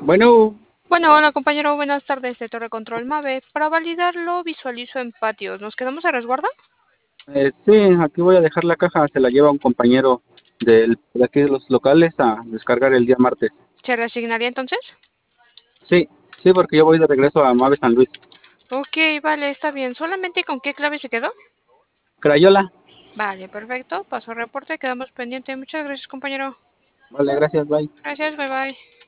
Bueno, Bueno, hola compañero, buenas tardes de Torre Control Mave. Para validarlo, visualizo en patios. ¿Nos quedamos a resguardo? sí, aquí voy a dejar la caja, se la lleva un compañero de aquí de los locales a descargar el día martes. ¿Se reasignaría entonces? Sí, sí, porque yo voy de regreso a Mave San Luis. Ok, vale, está bien. ¿Solamente con qué clave se quedó? Crayola, Vale, perfecto. Paso reporte, quedamos pendientes. Muchas gracias, compañero. vale, gracias, bye. Gracias, bye bye.